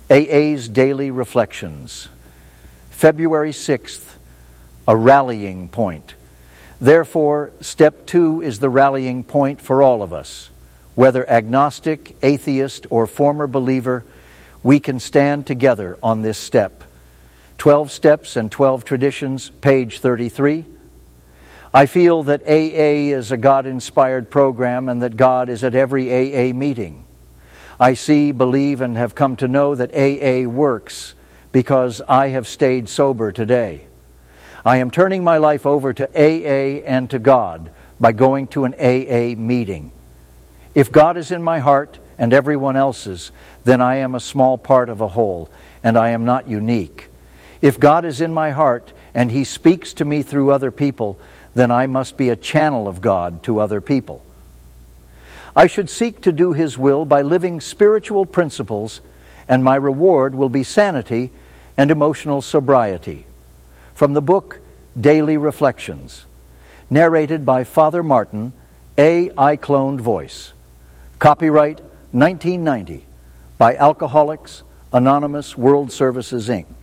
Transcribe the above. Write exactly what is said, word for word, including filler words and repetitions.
A A's Daily Reflections. February sixth, a rallying point. Therefore, step two is the rallying point for all of us. Whether agnostic, atheist, or former believer, we can stand together on this step. Twelve Steps and Twelve Traditions, page thirty-three. I feel that A A is a God-inspired program and that God is at every A A meeting. I see, believe, and have come to know that A A works because I have stayed sober today. I am turning my life over to A A and to God by going to an A A meeting. If God is in my heart and everyone else's, then I am a small part of a whole, and I am not unique. If God is in my heart and He speaks to me through other people, then I must be a channel of God to other people. I should seek to do His will by living spiritual principles, and my reward will be sanity and emotional sobriety. From the book Daily Reflections, narrated by Father Martin, A iCloned Voice. Copyright nineteen ninety by Alcoholics Anonymous World Services, Incorporated